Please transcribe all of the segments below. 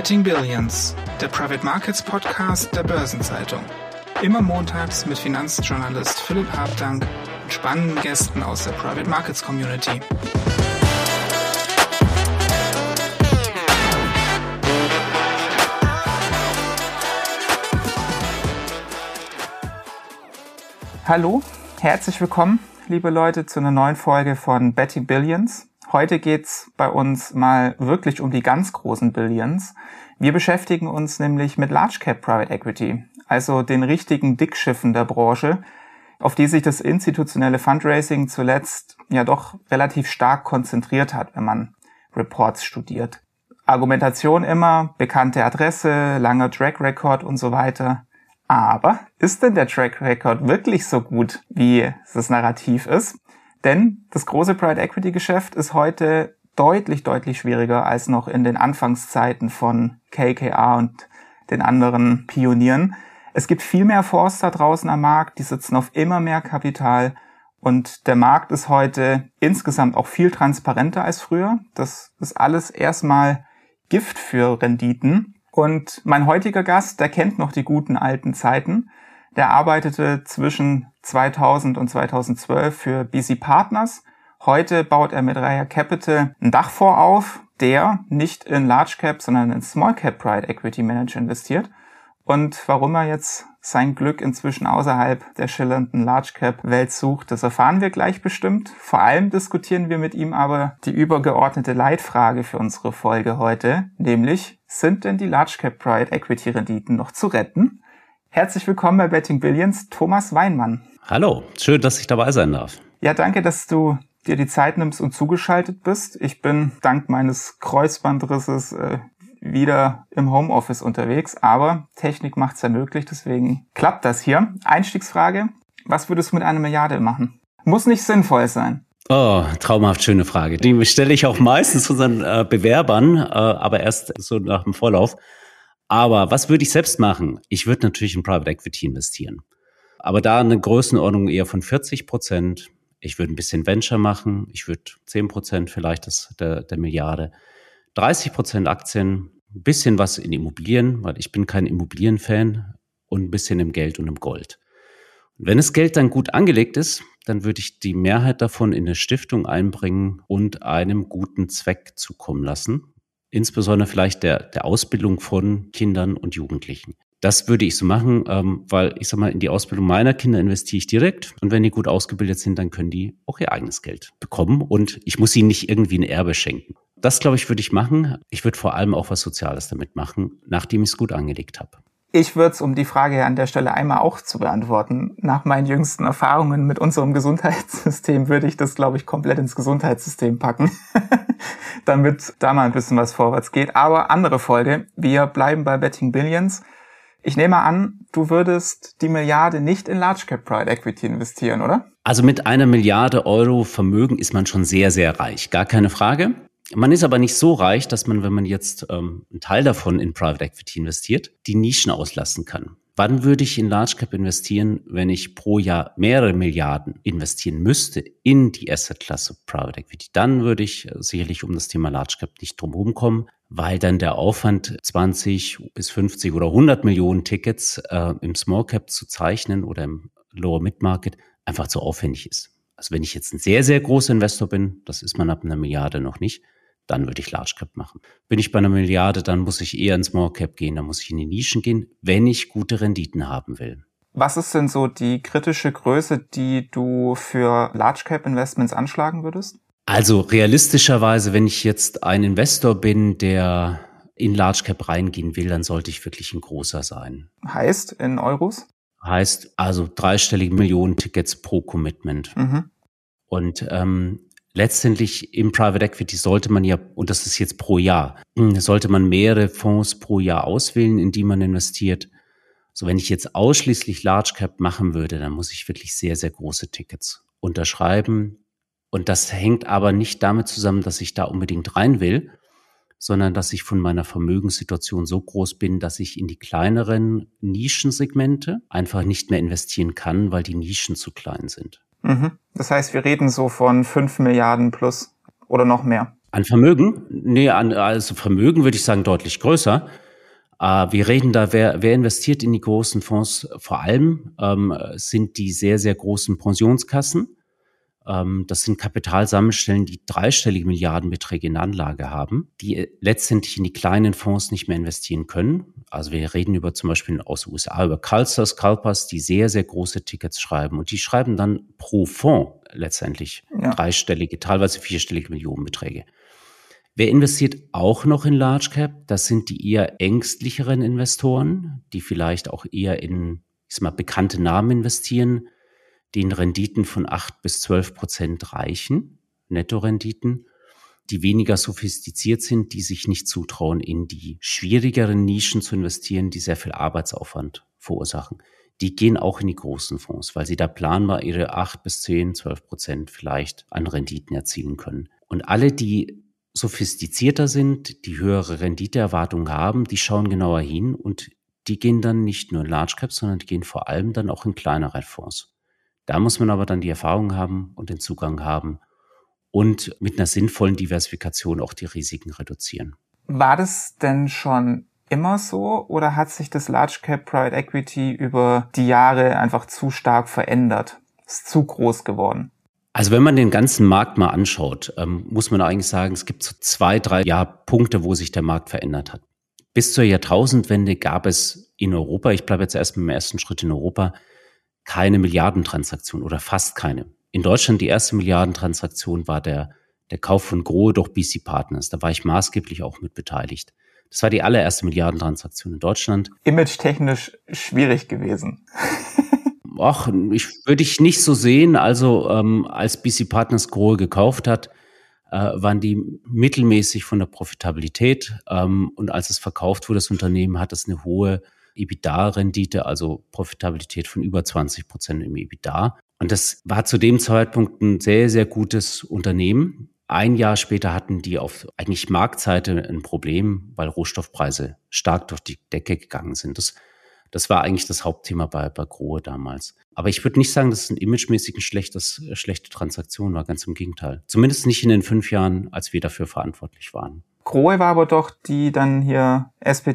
Betting Billions, der Private Markets Podcast der Börsenzeitung. Immer montags mit Finanzjournalist Philipp Habdank und spannenden Gästen aus der Private Markets Community. Hallo, herzlich willkommen, liebe Leute, zu einer neuen Folge von Betting Billions. Heute geht's bei uns mal wirklich um die ganz großen Billions. Wir beschäftigen uns nämlich mit Large Cap Private Equity, also den richtigen Dickschiffen der Branche, auf die sich das institutionelle Fundraising zuletzt ja doch relativ stark konzentriert hat, wenn man Reports studiert. Argumentation immer, bekannte Adresse, langer Track Record und so weiter. Aber ist denn der Track Record wirklich so gut, wie das Narrativ ist? Denn das große Private Equity Geschäft ist heute deutlich schwieriger als noch in den Anfangszeiten von KKR und den anderen Pionieren. Es gibt viel mehr Fonds da draußen am Markt, die sitzen auf immer mehr Kapital und der Markt ist heute insgesamt auch viel transparenter als früher. Das ist alles erstmal Gift für Renditen. Und mein heutiger Gast, der kennt noch die guten alten Zeiten. Der arbeitete zwischen 2000 und 2012 für BC Partners. Heute baut er mit Raya Capital einen Dachfonds auf, der nicht in Large Cap, sondern in Small Cap Private Equity Manager investiert. Und warum er jetzt sein Glück inzwischen außerhalb der schillernden Large Cap Welt sucht, das erfahren wir gleich bestimmt. Vor allem diskutieren wir mit ihm aber die übergeordnete Leitfrage für unsere Folge heute, nämlich: Sind denn die Large Cap Private Equity Renditen noch zu retten? Herzlich willkommen bei Betting Billions, Thomas Weinmann. Hallo, schön, dass ich dabei sein darf. Ja, danke, dass du dir die Zeit nimmst und zugeschaltet bist. Ich bin dank meines Kreuzbandrisses wieder im Homeoffice unterwegs, aber Technik macht's ja möglich, deswegen klappt das hier. Einstiegsfrage: Was würdest du mit 1 Milliarde machen? Muss nicht sinnvoll sein. Oh, traumhaft schöne Frage. Die stelle ich auch meistens unseren Bewerbern, aber erst so nach dem Vorlauf. Aber was würde ich selbst machen? Ich würde natürlich in Private Equity investieren. Aber da eine Größenordnung eher von 40%. Ich würde ein bisschen Venture machen. Ich würde 10% vielleicht der Milliarde. 30% Aktien, ein bisschen was in Immobilien, weil ich bin kein Immobilienfan, und ein bisschen im Geld und im Gold. Und wenn das Geld dann gut angelegt ist, dann würde ich die Mehrheit davon in eine Stiftung einbringen und einem guten Zweck zukommen lassen. Insbesondere vielleicht der Ausbildung von Kindern und Jugendlichen. Das würde ich so machen, weil ich sag mal, in die Ausbildung meiner Kinder investiere ich direkt. Und wenn die gut ausgebildet sind, dann können die auch ihr eigenes Geld bekommen. Und ich muss ihnen nicht irgendwie ein Erbe schenken. Das, glaube ich, würde ich machen. Ich würde vor allem auch was Soziales damit machen, nachdem ich es gut angelegt habe. Ich würde es, um die Frage an der Stelle einmal auch zu beantworten, nach meinen jüngsten Erfahrungen mit unserem Gesundheitssystem würde ich das, glaube ich, komplett ins Gesundheitssystem packen, damit da mal ein bisschen was vorwärts geht. Aber andere Folge, wir bleiben bei Betting Billions. Ich nehme an, du würdest die Milliarde nicht in Large Cap Private Equity investieren, oder? Also mit 1 Milliarde Euro Vermögen ist man schon sehr, sehr reich, gar keine Frage. Man ist aber nicht so reich, dass man, wenn man jetzt einen Teil davon in Private Equity investiert, die Nischen auslassen kann. Wann würde ich in Large Cap investieren, wenn ich pro Jahr mehrere Milliarden investieren müsste in die Assetklasse Private Equity? Dann würde ich sicherlich um das Thema Large Cap nicht drum herum kommen, weil dann der Aufwand 20 bis 50 oder 100 Millionen Tickets im Small Cap zu zeichnen oder im Lower Mid Market einfach zu aufwendig ist. Also wenn ich jetzt ein sehr, sehr großer Investor bin, das ist man ab 1 Milliarde noch nicht, dann würde ich Large Cap machen. Bin ich bei 1 Milliarde, dann muss ich eher in Small Cap gehen, dann muss ich in die Nischen gehen, wenn ich gute Renditen haben will. Was ist denn so die kritische Größe, die du für Large Cap Investments anschlagen würdest? Also realistischerweise, wenn ich jetzt ein Investor bin, der in Large Cap reingehen will, dann sollte ich wirklich ein großer sein. Heißt in Euros? Heißt also 3-stellige Millionen Tickets pro Commitment. Und letztendlich im Private Equity sollte man ja, und das ist jetzt pro Jahr, sollte man mehrere Fonds pro Jahr auswählen, in die man investiert. So, wenn ich jetzt ausschließlich Large Cap machen würde, dann muss ich wirklich sehr, sehr große Tickets unterschreiben. Und das hängt aber nicht damit zusammen, dass ich da unbedingt rein will, sondern dass ich von meiner Vermögenssituation so groß bin, dass ich in die kleineren Nischensegmente einfach nicht mehr investieren kann, weil die Nischen zu klein sind. Das heißt, wir reden so von 5 Milliarden plus oder noch mehr. An Vermögen? Nee, also Vermögen würde ich sagen deutlich größer. Wir reden da, wer investiert in die großen Fonds? Vor allem sind die sehr, sehr großen Pensionskassen. Das sind Kapitalsammelstellen, die dreistellige Milliardenbeträge in Anlage haben, die letztendlich in die kleinen Fonds nicht mehr investieren können. Also wir reden über zum Beispiel aus den USA, über Scalpers, die sehr, sehr große Tickets schreiben. Und die schreiben dann pro Fonds letztendlich dreistellige, teilweise vierstellige Millionenbeträge. Wer investiert auch noch in Large Cap? Das sind die eher ängstlicheren Investoren, die vielleicht auch eher in, ich sag mal, bekannte Namen investieren, den Renditen von 8-12% reichen, Nettorenditen, die weniger sophistiziert sind, die sich nicht zutrauen, in die schwierigeren Nischen zu investieren, die sehr viel Arbeitsaufwand verursachen. Die gehen auch in die großen Fonds, weil sie da planbar ihre 8-10-12% vielleicht an Renditen erzielen können. Und alle, die sophistizierter sind, die höhere Renditeerwartungen haben, die schauen genauer hin und die gehen dann nicht nur in Large Caps, sondern die gehen vor allem dann auch in kleinere Fonds. Da muss man aber dann die Erfahrung haben und den Zugang haben und mit einer sinnvollen Diversifikation auch die Risiken reduzieren. War das denn schon immer so oder hat sich das Large Cap Private Equity über die Jahre einfach zu stark verändert? Ist zu groß geworden? Also wenn man den ganzen Markt mal anschaut, muss man eigentlich sagen, es gibt so 2-3 Punkte, wo sich der Markt verändert hat. Bis zur Jahrtausendwende gab es in Europa, ich bleibe jetzt erstmal im ersten Schritt in Europa, keine Milliardentransaktion oder fast keine. In Deutschland die erste Milliardentransaktion war der Kauf von Grohe durch BC Partners. Da war ich maßgeblich auch mit beteiligt. Das war die allererste Milliardentransaktion in Deutschland. Image-technisch schwierig gewesen. Ach, würde ich nicht so sehen. Also als BC Partners Grohe gekauft hat, waren die mittelmäßig von der Profitabilität. Und als es verkauft wurde, das Unternehmen, hat es eine hohe EBITDA-Rendite, also Profitabilität von über 20% im EBITDA. Und das war zu dem Zeitpunkt ein sehr, sehr gutes Unternehmen. Ein Jahr später hatten die auf eigentlich Marktseite ein Problem, weil Rohstoffpreise stark durch die Decke gegangen sind. Das war eigentlich das Hauptthema bei Grohe damals. Aber ich würde nicht sagen, dass es ein imagemäßig eine schlechte Transaktion war, ganz im Gegenteil. Zumindest nicht in den 5 Jahren, als wir dafür verantwortlich waren. Grohe war aber doch die dann hier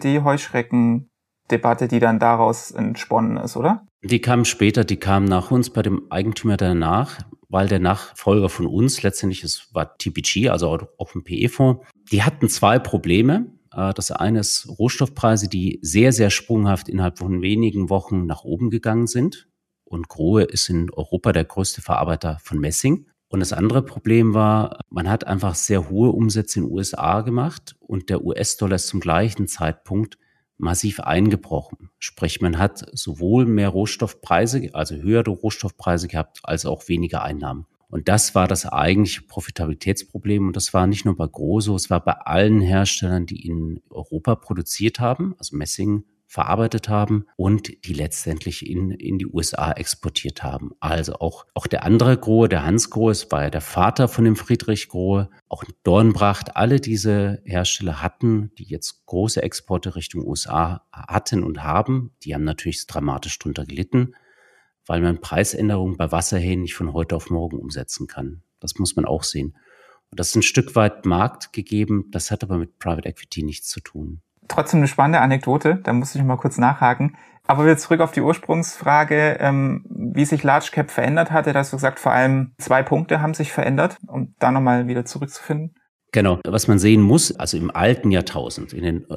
SPD-Heuschrecken-Debatte, die dann daraus entsponnen ist, oder? Die kam später, die kam nach uns bei dem Eigentümer danach, weil der Nachfolger von uns letztendlich, es war TPG, also auch ein PE-Fonds, die hatten 2 Probleme. Das eine ist Rohstoffpreise, die sehr, sehr sprunghaft innerhalb von wenigen Wochen nach oben gegangen sind. Und Grohe ist in Europa der größte Verarbeiter von Messing. Und das andere Problem war, man hat einfach sehr hohe Umsätze in den USA gemacht und der US-Dollar ist zum gleichen Zeitpunkt massiv eingebrochen. Sprich, man hat sowohl mehr Rohstoffpreise, also höhere Rohstoffpreise gehabt, als auch weniger Einnahmen. Und das war das eigentliche Profitabilitätsproblem. Und das war nicht nur bei Grohe so, es war bei allen Herstellern, die in Europa produziert haben, also Messing verarbeitet haben und die letztendlich in die USA exportiert haben. Also auch der andere Grohe, der Hans Grohe, es war ja der Vater von dem Friedrich Grohe, auch Dornbracht, alle diese Hersteller hatten, die jetzt große Exporte Richtung USA hatten und haben, die haben natürlich dramatisch drunter gelitten, weil man Preisänderungen bei Wasserhähnen nicht von heute auf morgen umsetzen kann. Das muss man auch sehen. Und das ist ein Stück weit Markt gegeben, das hat aber mit Private Equity nichts zu tun. Trotzdem eine spannende Anekdote, da muss ich mal kurz nachhaken. Aber wieder zurück auf die Ursprungsfrage, wie sich Large Cap verändert hatte. Da hast du gesagt, vor allem 2 Punkte haben sich verändert, um da nochmal wieder zurückzufinden. Genau, was man sehen muss, also im alten Jahrtausend, in den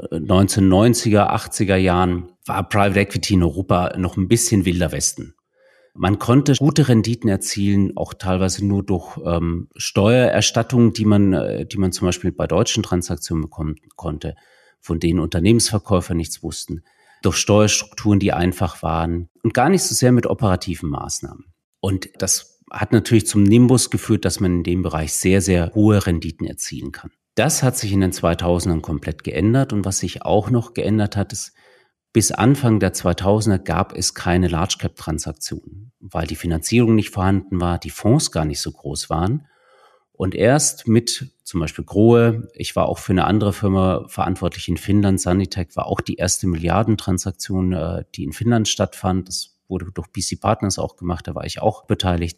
1990er, 80er Jahren, war Private Equity in Europa noch ein bisschen wilder Westen. Man konnte gute Renditen erzielen, auch teilweise nur durch Steuererstattungen, die man zum Beispiel bei deutschen Transaktionen bekommen konnte, von denen Unternehmensverkäufer nichts wussten, durch Steuerstrukturen, die einfach waren und gar nicht so sehr mit operativen Maßnahmen. Und das hat natürlich zum Nimbus geführt, dass man in dem Bereich sehr, sehr hohe Renditen erzielen kann. Das hat sich in den 2000ern komplett geändert und was sich auch noch geändert hat, ist, bis Anfang der 2000er gab es keine Large-Cap-Transaktionen, weil die Finanzierung nicht vorhanden war, die Fonds gar nicht so groß waren. Und erst mit zum Beispiel Grohe, ich war auch für eine andere Firma verantwortlich in Finnland, Sanitec war auch die erste Milliardentransaktion, die in Finnland stattfand. Das wurde durch BC Partners auch gemacht, da war ich auch beteiligt.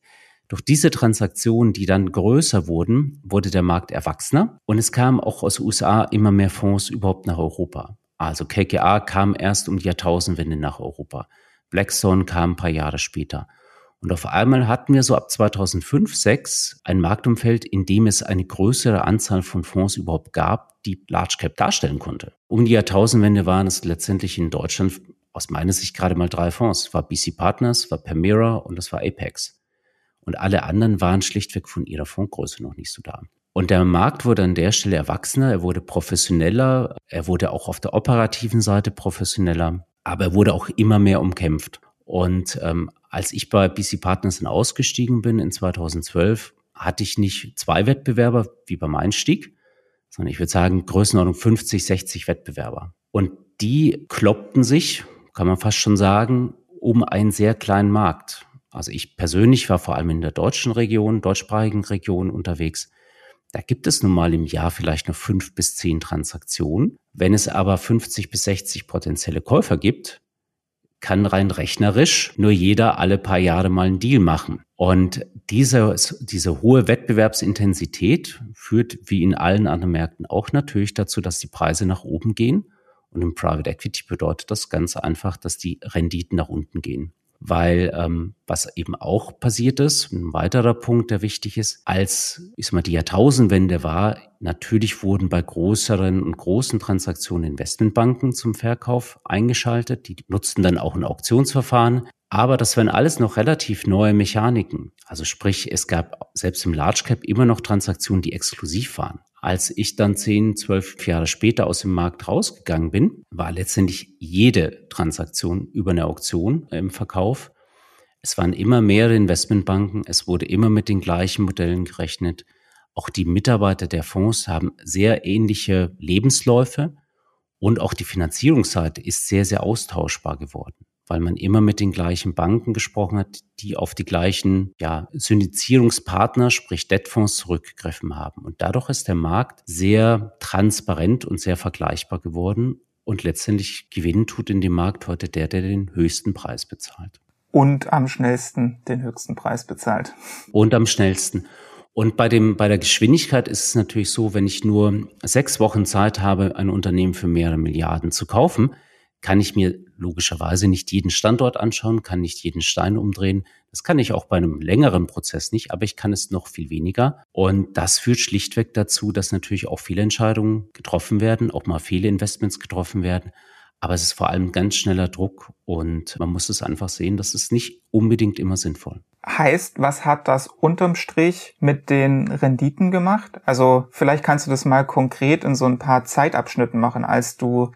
Durch diese Transaktionen, die dann größer wurden, wurde der Markt erwachsener und es kamen auch aus den USA immer mehr Fonds überhaupt nach Europa. Also KKR kam erst um die Jahrtausendwende nach Europa. Blackstone kam ein paar Jahre später. Und auf einmal hatten wir so ab 2005, 2006 ein Marktumfeld, in dem es eine größere Anzahl von Fonds überhaupt gab, die Large Cap darstellen konnte. Um die Jahrtausendwende waren es letztendlich in Deutschland aus meiner Sicht gerade mal 3 Fonds. Es war BC Partners, es war Permira und es war Apex. Und alle anderen waren schlichtweg von ihrer Fondsgröße noch nicht so da. Und der Markt wurde an der Stelle erwachsener, er wurde professioneller, er wurde auch auf der operativen Seite professioneller, aber er wurde auch immer mehr umkämpft. Und als ich bei BC Partners ausgestiegen bin in 2012, hatte ich nicht 2 Wettbewerber wie beim Einstieg, sondern ich würde sagen Größenordnung 50, 60 Wettbewerber. Und die kloppten sich, kann man fast schon sagen, um einen sehr kleinen Markt. Also ich persönlich war vor allem in der deutschen Region, deutschsprachigen Region unterwegs. Da gibt es nun mal im Jahr vielleicht nur 5 bis 10 Transaktionen. Wenn es aber 50 bis 60 potenzielle Käufer gibt, kann rein rechnerisch nur jeder alle paar Jahre mal einen Deal machen. Und diese hohe Wettbewerbsintensität führt wie in allen anderen Märkten auch natürlich dazu, dass die Preise nach oben gehen. Und im Private Equity bedeutet das ganz einfach, dass die Renditen nach unten gehen. Weil was eben auch passiert ist, ein weiterer Punkt, der wichtig ist, als die Jahrtausendwende war, natürlich wurden bei größeren und großen Transaktionen Investmentbanken zum Verkauf eingeschaltet. Die nutzten dann auch ein Auktionsverfahren. Aber das waren alles noch relativ neue Mechaniken. Also sprich, es gab selbst im Large Cap immer noch Transaktionen, die exklusiv waren. Als ich dann 10, 12 Jahre später aus dem Markt rausgegangen bin, war letztendlich jede Transaktion über eine Auktion im Verkauf. Es waren immer mehrere Investmentbanken, es wurde immer mit den gleichen Modellen gerechnet. Auch die Mitarbeiter der Fonds haben sehr ähnliche Lebensläufe und auch die Finanzierungsseite ist sehr, sehr austauschbar geworden, weil man immer mit den gleichen Banken gesprochen hat, die auf die gleichen Syndizierungspartner, sprich Debtfonds, zurückgegriffen haben. Und dadurch ist der Markt sehr transparent und sehr vergleichbar geworden. Und letztendlich gewinnen tut in dem Markt heute der den höchsten Preis bezahlt. Und am schnellsten den höchsten Preis bezahlt. Und am schnellsten. Und bei der Geschwindigkeit ist es natürlich so, wenn ich nur 6 Wochen Zeit habe, ein Unternehmen für mehrere Milliarden zu kaufen, kann ich mir logischerweise nicht jeden Standort anschauen, kann nicht jeden Stein umdrehen. Das kann ich auch bei einem längeren Prozess nicht, aber ich kann es noch viel weniger. Und das führt schlichtweg dazu, dass natürlich auch viele Entscheidungen getroffen werden, auch mal viele Investments getroffen werden. Aber es ist vor allem ganz schneller Druck und man muss es einfach sehen, das ist nicht unbedingt immer sinnvoll. Heißt, was hat das unterm Strich mit den Renditen gemacht? Also vielleicht kannst du das mal konkret in so ein paar Zeitabschnitten machen, als du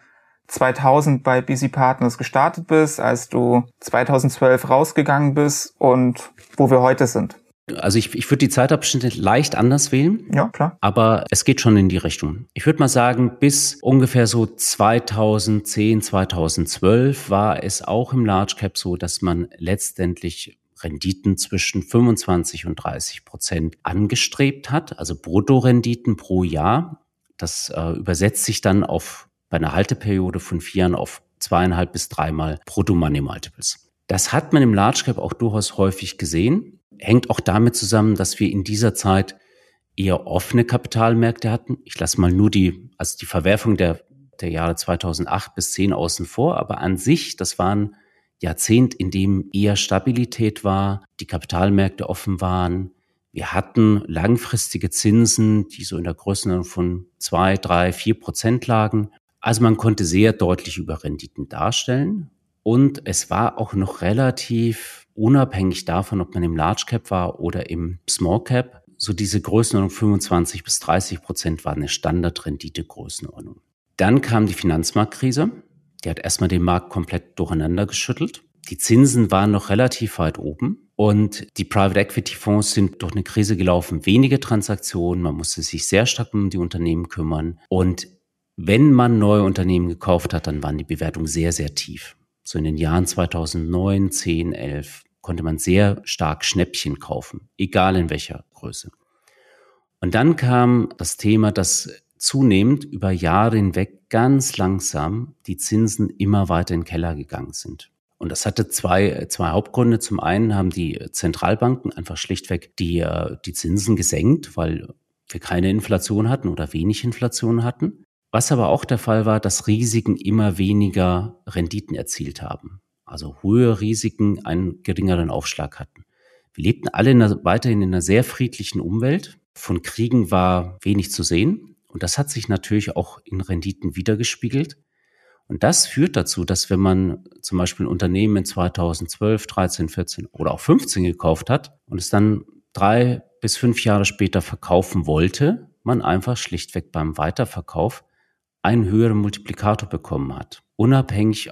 2000 bei BC Partners gestartet bist, als du 2012 rausgegangen bist und wo wir heute sind. Also ich würde die Zeitabschnitte leicht anders wählen. Ja, klar. Aber es geht schon in die Richtung. Ich würde mal sagen, bis ungefähr so 2010, 2012 war es auch im Large Cap so, dass man letztendlich Renditen zwischen 25% und 30% angestrebt hat, also Bruttorenditen pro Jahr. Das übersetzt sich dann bei einer Halteperiode von 4 Jahren auf 2,5 bis 3 Mal Brutto-Money-Multiples. Das hat man im Large Cap auch durchaus häufig gesehen. Hängt auch damit zusammen, dass wir in dieser Zeit eher offene Kapitalmärkte hatten. Ich lasse mal nur die Verwerfung der Jahre 2008 bis 2010 außen vor, aber an sich, das war ein Jahrzehnt, in dem eher Stabilität war, die Kapitalmärkte offen waren. Wir hatten langfristige Zinsen, die so in der Größenordnung von 2, 3, 4% lagen. Also man konnte sehr deutlich Überrenditen darstellen. Und es war auch noch relativ unabhängig davon, ob man im Large Cap war oder im Small Cap, so diese Größenordnung 25 bis 30% war eine Standardrendite-Größenordnung. Dann kam die Finanzmarktkrise. Die hat erstmal den Markt komplett durcheinander geschüttelt. Die Zinsen waren noch relativ weit oben und die Private Equity Fonds sind durch eine Krise gelaufen. Wenige Transaktionen, man musste sich sehr stark um die Unternehmen kümmern. Und wenn man neue Unternehmen gekauft hat, dann waren die Bewertungen sehr, sehr tief. So in den Jahren 2009, 10, 11 konnte man sehr stark Schnäppchen kaufen, egal in welcher Größe. Und dann kam das Thema, dass zunehmend über Jahre hinweg ganz langsam die Zinsen immer weiter in den Keller gegangen sind. Und das hatte zwei Hauptgründe. Zum einen haben die Zentralbanken einfach schlichtweg die Zinsen gesenkt, weil wir keine Inflation hatten oder wenig Inflation hatten. Was aber auch der Fall war, dass Risiken immer weniger Renditen erzielt haben. Also hohe Risiken einen geringeren Aufschlag hatten. Wir lebten alle weiterhin in einer sehr friedlichen Umwelt. Von Kriegen war wenig zu sehen. Und das hat sich natürlich auch in Renditen widergespiegelt. Und das führt dazu, dass wenn man zum Beispiel ein Unternehmen in 2012, 13, 14 oder auch 15 gekauft hat und es dann 3 bis 5 Jahre später verkaufen wollte, man einfach schlichtweg beim Weiterverkauf einen höheren Multiplikator bekommen hat. Unabhängig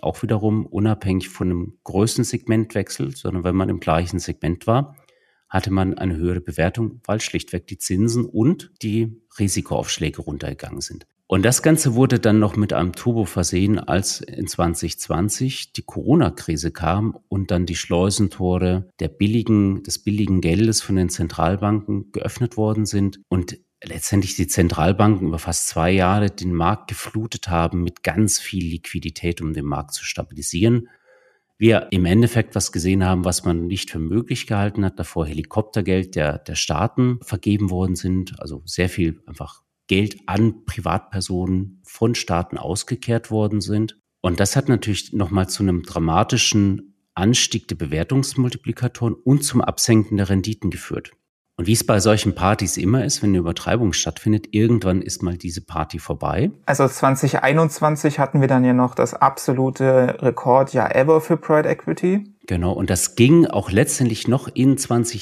von einem Größensegmentwechsel, sondern wenn man im gleichen Segment war, hatte man eine höhere Bewertung, weil schlichtweg die Zinsen und die Risikoaufschläge runtergegangen sind. Und das Ganze wurde dann noch mit einem Turbo versehen, als in 2020 die Corona-Krise kam und dann die Schleusentore des billigen Geldes von den Zentralbanken geöffnet worden sind und letztendlich die Zentralbanken über fast 2 Jahre den Markt geflutet haben mit ganz viel Liquidität, um den Markt zu stabilisieren. Wir im Endeffekt was gesehen haben, was man nicht für möglich gehalten hat, davor Helikoptergeld der Staaten vergeben worden sind, also sehr viel einfach Geld an Privatpersonen von Staaten ausgekehrt worden sind. Und das hat natürlich nochmal zu einem dramatischen Anstieg der Bewertungsmultiplikatoren und zum Absenken der Renditen geführt. Und wie es bei solchen Partys immer ist, wenn eine Übertreibung stattfindet, irgendwann ist mal diese Party vorbei. Also 2021 hatten wir dann ja noch das absolute Rekordjahr ever für Private Equity. Genau, und das ging auch letztendlich noch in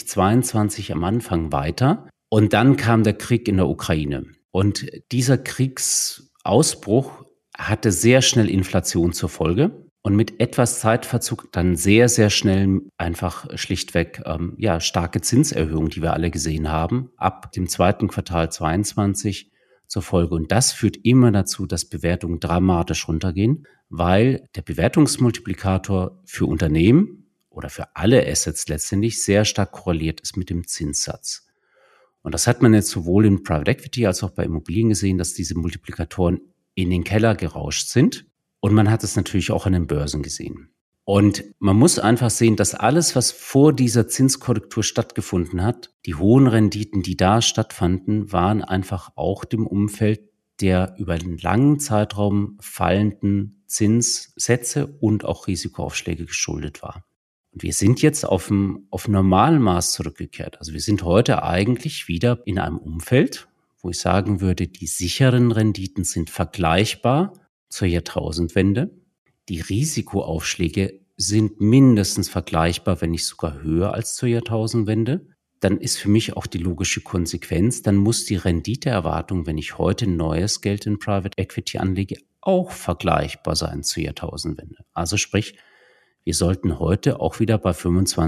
2022 am Anfang weiter. Und dann kam der Krieg in der Ukraine. Und dieser Kriegsausbruch hatte sehr schnell Inflation zur Folge. Und mit etwas Zeitverzug dann sehr, sehr schnell einfach schlichtweg starke Zinserhöhungen, die wir alle gesehen haben, ab dem 2. Quartal 22 zur Folge. Und das führt immer dazu, dass Bewertungen dramatisch runtergehen, weil der Bewertungsmultiplikator für Unternehmen oder für alle Assets letztendlich sehr stark korreliert ist mit dem Zinssatz. Und das hat man jetzt sowohl in Private Equity als auch bei Immobilien gesehen, dass diese Multiplikatoren in den Keller gerauscht sind. Und man hat es natürlich auch an den Börsen gesehen. Und man muss einfach sehen, dass alles, was vor dieser Zinskorrektur stattgefunden hat, die hohen Renditen, die da stattfanden, waren einfach auch dem Umfeld der über einen langen Zeitraum fallenden Zinssätze und auch Risikoaufschläge geschuldet war. Und wir sind jetzt auf normalen Maß zurückgekehrt. Also wir sind heute eigentlich wieder in einem Umfeld, wo ich sagen würde, die sicheren Renditen sind vergleichbar zur Jahrtausendwende. Die Risikoaufschläge sind mindestens vergleichbar, wenn nicht sogar höher als zur Jahrtausendwende. Dann ist für mich auch die logische Konsequenz, dann muss die Renditeerwartung, wenn ich heute neues Geld in Private Equity anlege, auch vergleichbar sein zur Jahrtausendwende. Also sprich, wir sollten heute auch wieder bei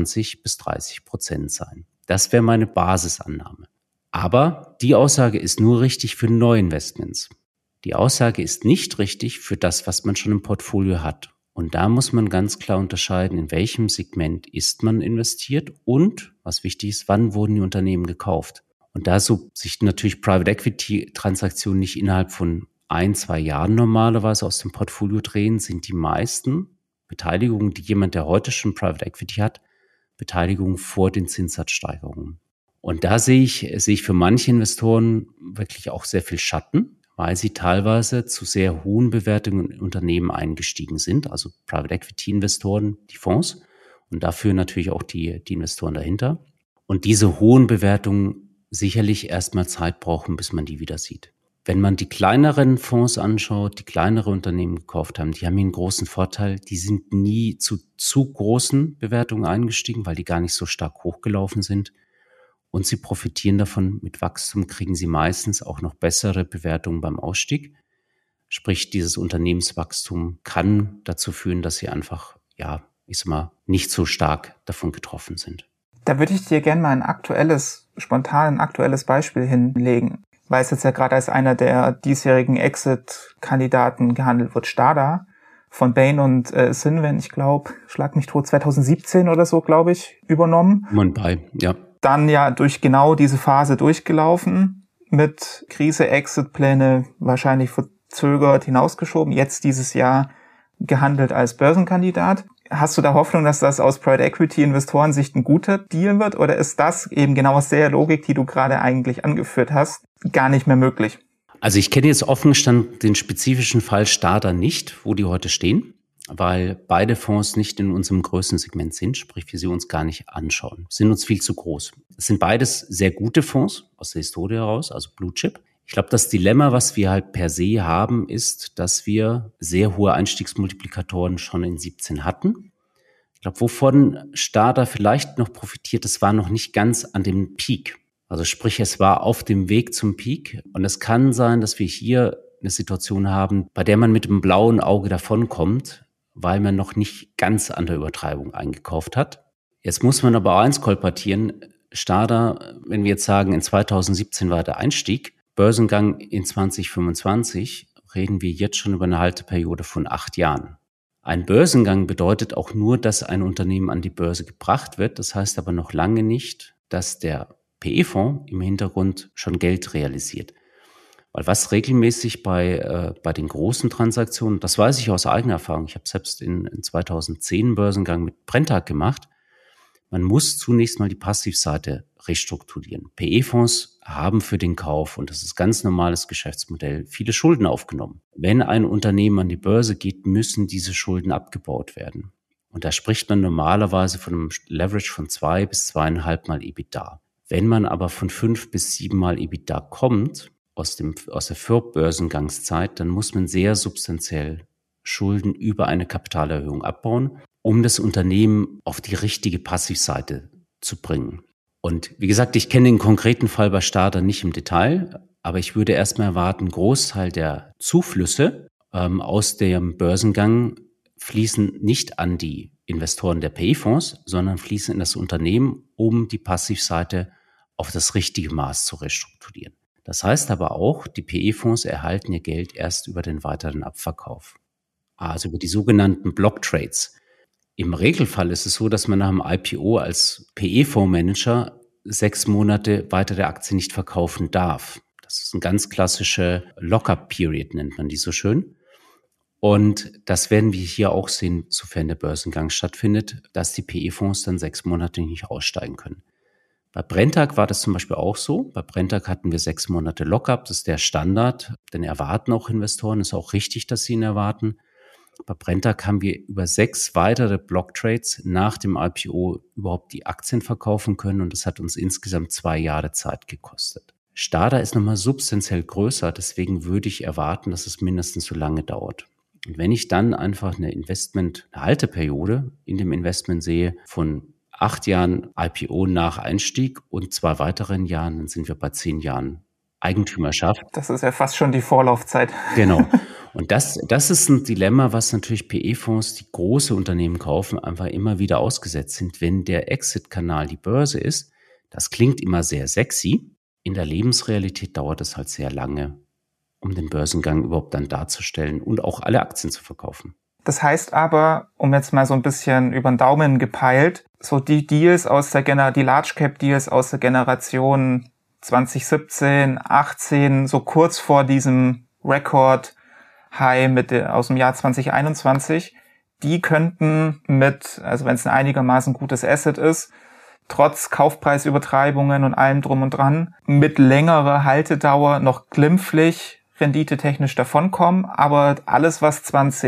25-30% sein. Das wäre meine Basisannahme. Aber die Aussage ist nur richtig für Neuinvestments. Die Aussage ist nicht richtig für das, was man schon im Portfolio hat. Und da muss man ganz klar unterscheiden, in welchem Segment ist man investiert und, was wichtig ist, wann wurden die Unternehmen gekauft. Und da so sich natürlich Private Equity Transaktionen nicht innerhalb von 1-2 Jahren normalerweise aus dem Portfolio drehen, sind die meisten Beteiligungen, die jemand, der heute schon Private Equity hat, Beteiligungen vor den Zinssatzsteigerungen. Und da sehe ich für manche Investoren wirklich auch sehr viel Schatten, weil sie teilweise zu sehr hohen Bewertungen in Unternehmen eingestiegen sind, also Private Equity Investoren, die Fonds und dafür natürlich auch die Investoren dahinter. Und diese hohen Bewertungen sicherlich erstmal Zeit brauchen, bis man die wieder sieht. Wenn man die kleineren Fonds anschaut, die kleinere Unternehmen gekauft haben, die haben hier einen großen Vorteil, die sind nie zu großen Bewertungen eingestiegen, weil die gar nicht so stark hochgelaufen sind. Und sie profitieren davon, mit Wachstum kriegen sie meistens auch noch bessere Bewertungen beim Ausstieg. Sprich, dieses Unternehmenswachstum kann dazu führen, dass sie einfach, nicht so stark davon getroffen sind. Da würde ich dir gerne mal ein aktuelles Beispiel hinlegen, weil es jetzt ja gerade als einer der diesjährigen Exit-Kandidaten gehandelt wird. Stada von Bain und Cinven, ich glaube, schlag mich tot, 2017 oder so, glaube ich, übernommen. Mumbai, ja. Dann ja durch genau diese Phase durchgelaufen, mit Krise, Exit-Pläne wahrscheinlich verzögert hinausgeschoben, jetzt dieses Jahr gehandelt als Börsenkandidat. Hast du da Hoffnung, dass das aus Private Equity Investorensicht ein guter Deal wird? Oder ist das eben genau aus der Logik, die du gerade eigentlich angeführt hast, gar nicht mehr möglich? Also ich kenne jetzt offen gestanden den spezifischen Fall Starter nicht, wo die heute stehen, weil beide Fonds nicht in unserem Größensegment sind, sprich wir sie uns gar nicht anschauen, sind uns viel zu groß. Es sind beides sehr gute Fonds aus der Historie heraus, also Blue Chip. Ich glaube, das Dilemma, was wir halt per se haben, ist, dass wir sehr hohe Einstiegsmultiplikatoren schon in 17 hatten. Ich glaube, wovon Starter vielleicht noch profitiert, das war noch nicht ganz an dem Peak. Also sprich, es war auf dem Weg zum Peak. Und es kann sein, dass wir hier eine Situation haben, bei der man mit dem blauen Auge davonkommt, weil man noch nicht ganz an der Übertreibung eingekauft hat. Jetzt muss man aber eins kolportieren. Starter, wenn wir jetzt sagen, in 2017 war der Einstieg, Börsengang in 2025, reden wir jetzt schon über eine Halteperiode von 8 Jahren. Ein Börsengang bedeutet auch nur, dass ein Unternehmen an die Börse gebracht wird. Das heißt aber noch lange nicht, dass der PE-Fonds im Hintergrund schon Geld realisiert. Weil was regelmäßig bei den großen Transaktionen, das weiß ich aus eigener Erfahrung, ich habe selbst in 2010 einen Börsengang mit Brenntag gemacht, man muss zunächst mal die Passivseite restrukturieren. PE-Fonds haben für den Kauf, und das ist ganz normales Geschäftsmodell, viele Schulden aufgenommen. Wenn ein Unternehmen an die Börse geht, müssen diese Schulden abgebaut werden. Und da spricht man normalerweise von einem Leverage von 2 bis 2,5 Mal EBITDA. Wenn man aber von 5 bis 7 Mal EBITDA kommt, aus der Vorbörsengangszeit, dann muss man sehr substanziell Schulden über eine Kapitalerhöhung abbauen, um das Unternehmen auf die richtige Passivseite zu bringen. Und wie gesagt, ich kenne den konkreten Fall bei Starter nicht im Detail, aber ich würde erstmal erwarten, ein Großteil der Zuflüsse aus dem Börsengang fließen nicht an die Investoren der PE-Fonds, sondern fließen in das Unternehmen, um die Passivseite auf das richtige Maß zu restrukturieren. Das heißt aber auch, die PE-Fonds erhalten ihr Geld erst über den weiteren Abverkauf, also über die sogenannten Block-Trades. Im Regelfall ist es so, dass man nach dem IPO als PE-Fondsmanager 6 Monate weiter der Aktie nicht verkaufen darf. Das ist eine ganz klassische Lock-up-Period, nennt man die so schön. Und das werden wir hier auch sehen, sofern der Börsengang stattfindet, dass die PE-Fonds dann 6 Monate nicht aussteigen können. Bei Brenntag war das zum Beispiel auch so. Bei Brenntag hatten wir 6 Monate Lock-up, das ist der Standard, den erwarten auch Investoren, ist auch richtig, dass sie ihn erwarten. Bei Brenntag haben wir über 6 weitere Block-Trades nach dem IPO überhaupt die Aktien verkaufen können und das hat uns insgesamt 2 Jahre Zeit gekostet. Starter ist nochmal substanziell größer, deswegen würde ich erwarten, dass es mindestens so lange dauert. Und wenn ich dann einfach eine Halteperiode in dem Investment sehe von 8 Jahren IPO nach Einstieg und 2 weiteren Jahren, dann sind wir bei 10 Jahren Eigentümerschaft. Das ist ja fast schon die Vorlaufzeit. Genau. Und das ist ein Dilemma, was natürlich PE-Fonds, die große Unternehmen kaufen, einfach immer wieder ausgesetzt sind, wenn der Exit-Kanal die Börse ist. Das klingt immer sehr sexy. In der Lebensrealität dauert es halt sehr lange, um den Börsengang überhaupt dann darzustellen und auch alle Aktien zu verkaufen. Das heißt aber, um jetzt mal so ein bisschen über den Daumen gepeilt, so die Deals die Large Cap Deals aus der Generation 2017, 18, so kurz vor diesem Record High aus dem Jahr 2021, die könnten also wenn es ein einigermaßen gutes Asset ist, trotz Kaufpreisübertreibungen und allem drum und dran, mit längerer Haltedauer noch glimpflich renditetechnisch davonkommen, aber alles, was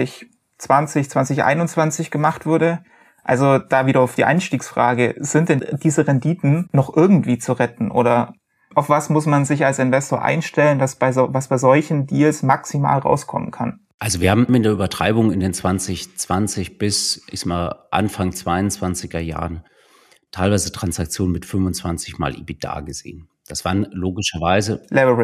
2021 gemacht wurde, also da wieder auf die Einstiegsfrage, sind denn diese Renditen noch irgendwie zu retten oder auf was muss man sich als Investor einstellen, was bei solchen Deals maximal rauskommen kann? Also wir haben mit der Übertreibung in den 2020 bis Anfang 22er Jahren teilweise Transaktionen mit 25 Mal EBITDA gesehen. Das waren logischerweise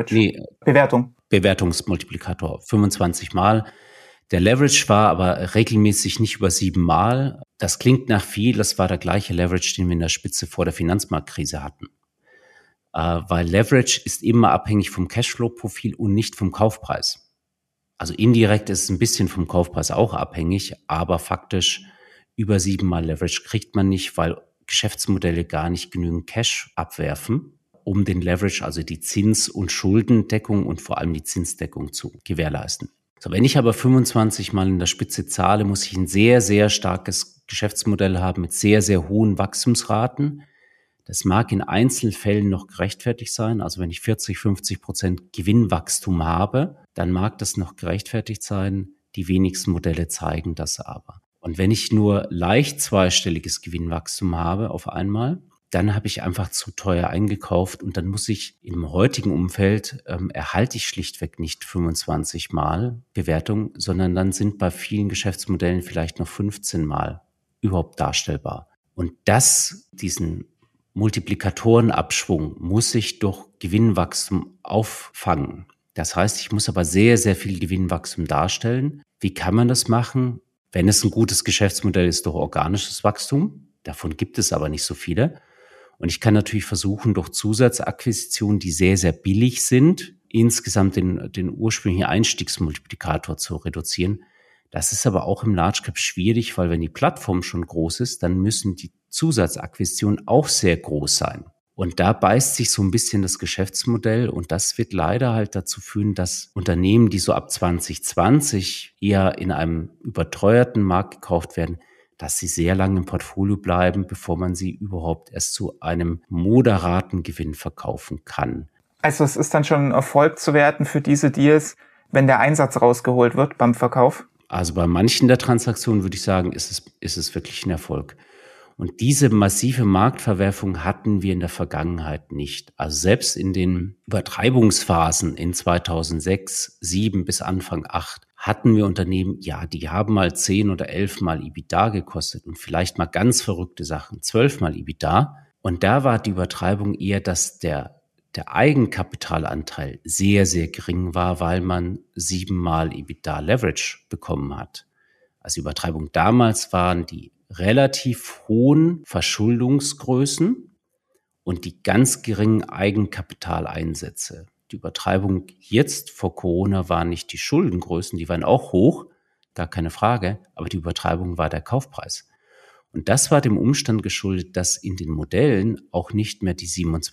Bewertungsmultiplikator, 25 Mal. Der Leverage war aber regelmäßig nicht über 7 Mal. Das klingt nach viel, das war der gleiche Leverage, den wir in der Spitze vor der Finanzmarktkrise hatten. Weil Leverage ist immer abhängig vom Cashflow-Profil und nicht vom Kaufpreis. Also indirekt ist es ein bisschen vom Kaufpreis auch abhängig, aber faktisch über 7 Mal Leverage kriegt man nicht, weil Geschäftsmodelle gar nicht genügend Cash abwerfen, um den Leverage, also die Zins- und Schuldendeckung und vor allem die Zinsdeckung zu gewährleisten. So, wenn ich aber 25 Mal in der Spitze zahle, muss ich ein sehr, sehr starkes Geschäftsmodell haben mit sehr, sehr hohen Wachstumsraten. Das mag in Einzelfällen noch gerechtfertigt sein. Also wenn ich 40-50% Gewinnwachstum habe, dann mag das noch gerechtfertigt sein. Die wenigsten Modelle zeigen das aber. Und wenn ich nur leicht zweistelliges Gewinnwachstum habe auf einmal, dann habe ich einfach zu teuer eingekauft und dann muss ich im heutigen Umfeld, erhalte ich schlichtweg nicht 25 Mal Bewertung, sondern dann sind bei vielen Geschäftsmodellen vielleicht noch 15 Mal überhaupt darstellbar. Und diesen Multiplikatorenabschwung muss ich durch Gewinnwachstum auffangen. Das heißt, ich muss aber sehr, sehr viel Gewinnwachstum darstellen. Wie kann man das machen? Wenn es ein gutes Geschäftsmodell ist, durch organisches Wachstum. Davon gibt es aber nicht so viele. Und ich kann natürlich versuchen, durch Zusatzakquisitionen, die sehr, sehr billig sind, insgesamt den ursprünglichen Einstiegsmultiplikator zu reduzieren. Das ist aber auch im Large Cap schwierig, weil wenn die Plattform schon groß ist, dann müssen die Zusatzakquisitionen auch sehr groß sein. Und da beißt sich so ein bisschen das Geschäftsmodell und das wird leider halt dazu führen, dass Unternehmen, die so ab 2020 eher in einem überteuerten Markt gekauft werden, dass sie sehr lange im Portfolio bleiben, bevor man sie überhaupt erst zu einem moderaten Gewinn verkaufen kann. Also es ist dann schon ein Erfolg zu werten für diese Deals, wenn der Einsatz rausgeholt wird beim Verkauf? Also bei manchen der Transaktionen würde ich sagen, ist es wirklich ein Erfolg. Und diese massive Marktverwerfung hatten wir in der Vergangenheit nicht. Also selbst in den Übertreibungsphasen in 2006, 2007 bis Anfang 2008 hatten wir Unternehmen, ja, die haben mal 10 oder 11 Mal EBITDA gekostet und vielleicht mal ganz verrückte Sachen, 12 Mal EBITDA. Und da war die Übertreibung eher, dass der Eigenkapitalanteil sehr, sehr gering war, weil man 7 Mal EBITDA Leverage bekommen hat. Also die Übertreibung damals waren die relativ hohen Verschuldungsgrößen und die ganz geringen Eigenkapitaleinsätze. Die Übertreibung jetzt vor Corona waren nicht die Schuldengrößen, die waren auch hoch, gar keine Frage, aber die Übertreibung war der Kaufpreis. Und das war dem Umstand geschuldet, dass in den Modellen auch nicht mehr die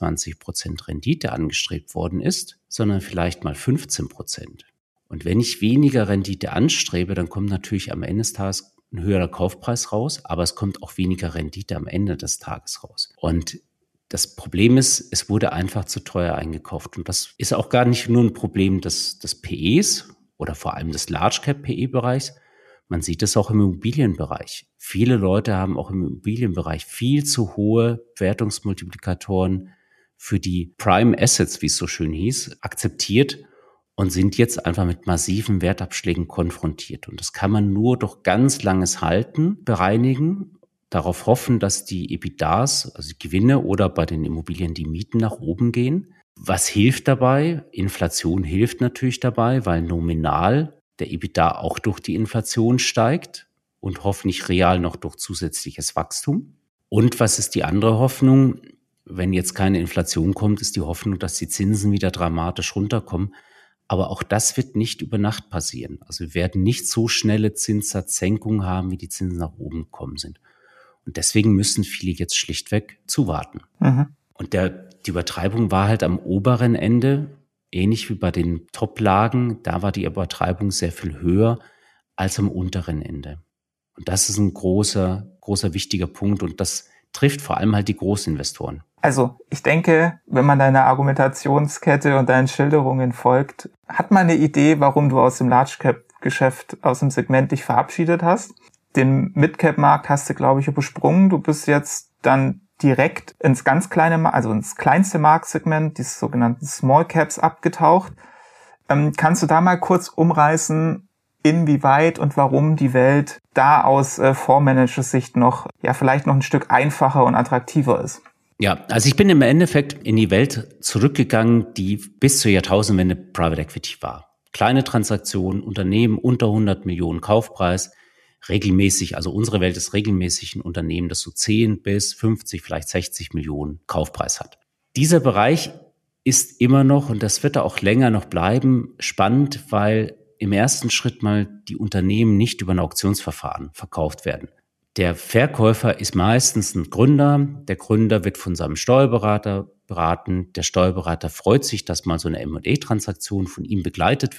27% Rendite angestrebt worden ist, sondern vielleicht mal 15%. Und wenn ich weniger Rendite anstrebe, dann kommt natürlich am Ende des Tages ein höherer Kaufpreis raus, aber es kommt auch weniger Rendite am Ende des Tages raus. Und das Problem ist, es wurde einfach zu teuer eingekauft. Und das ist auch gar nicht nur ein Problem des PEs oder vor allem des Large Cap PE-Bereichs. Man sieht es auch im Immobilienbereich. Viele Leute haben auch im Immobilienbereich viel zu hohe Wertungsmultiplikatoren für die Prime Assets, wie es so schön hieß, akzeptiert und sind jetzt einfach mit massiven Wertabschlägen konfrontiert. Und das kann man nur durch ganz langes Halten bereinigen, darauf hoffen, dass die EBITDAs, also die Gewinne oder bei den Immobilien die Mieten nach oben gehen. Was hilft dabei? Inflation hilft natürlich dabei, weil nominal der EBITDA auch durch die Inflation steigt und hoffentlich real noch durch zusätzliches Wachstum. Und was ist die andere Hoffnung? Wenn jetzt keine Inflation kommt, ist die Hoffnung, dass die Zinsen wieder dramatisch runterkommen. Aber auch das wird nicht über Nacht passieren. Also wir werden nicht so schnelle Zinssatzsenkungen haben, wie die Zinsen nach oben gekommen sind. Und deswegen müssen viele jetzt schlichtweg zuwarten. Mhm. Und die Übertreibung war halt am oberen Ende, ähnlich wie bei den Top-Lagen, da war die Übertreibung sehr viel höher als am unteren Ende. Und das ist ein großer, wichtiger Punkt und das trifft vor allem halt die Großinvestoren. Also ich denke, wenn man deiner Argumentationskette und deinen Schilderungen folgt, hat man eine Idee, warum du aus dem Large-Cap-Geschäft, aus dem Segment dich verabschiedet hast. Den Mid-Cap-Markt hast du, glaube ich, übersprungen. Du bist jetzt dann direkt ins ganz kleine, also ins kleinste Marktsegment, dieses sogenannten Small Caps, abgetaucht. Kannst du da mal kurz umreißen, inwieweit und warum die Welt da aus Fondsmanagers-Sicht noch, ja, vielleicht noch ein Stück einfacher und attraktiver ist? Ja, also ich bin im Endeffekt in die Welt zurückgegangen, die bis zur Jahrtausendwende Private Equity war. Kleine Transaktionen, Unternehmen unter 100 Millionen Kaufpreis, regelmäßig, also unsere Welt ist regelmäßig ein Unternehmen, das so 10 bis 50, vielleicht 60 Millionen Kaufpreis hat. Dieser Bereich ist immer noch, und das wird da auch länger noch bleiben, spannend, weil im ersten Schritt mal die Unternehmen nicht über ein Auktionsverfahren verkauft werden. Der Verkäufer ist meistens ein Gründer. Der Gründer wird von seinem Steuerberater beraten. Der Steuerberater freut sich, dass mal so eine M&A-Transaktion von ihm begleitet wird.